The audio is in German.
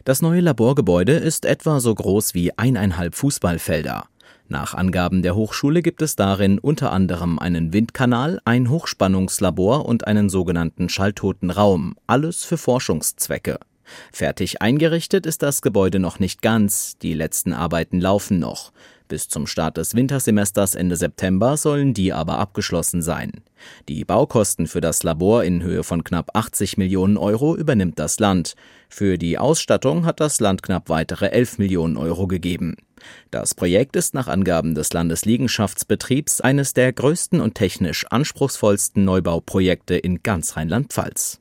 Das neue Laborgebäude ist etwa so groß wie 1,5 Fußballfelder. Nach Angaben der Hochschule gibt es darin unter anderem einen Windkanal, ein Hochspannungslabor und einen sogenannten schalltoten Raum, alles für Forschungszwecke. Fertig eingerichtet ist das Gebäude noch nicht ganz, die letzten Arbeiten laufen noch. Bis zum Start des Wintersemesters Ende September sollen die aber abgeschlossen sein. Die Baukosten für das Labor in Höhe von knapp 80 Millionen Euro übernimmt das Land. Für die Ausstattung hat das Land knapp weitere 11 Millionen Euro gegeben. Das Projekt ist nach Angaben des Landesliegenschaftsbetriebs eines der größten und technisch anspruchsvollsten Neubauprojekte in ganz Rheinland-Pfalz.